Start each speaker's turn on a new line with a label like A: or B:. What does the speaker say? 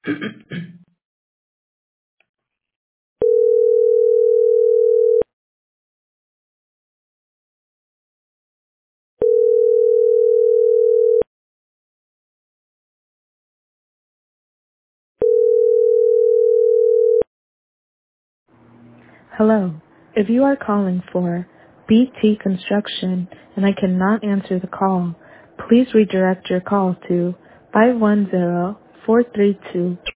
A: Hello. If you are calling for BT Construction and I cannot answer the call, please redirect your call to 510-432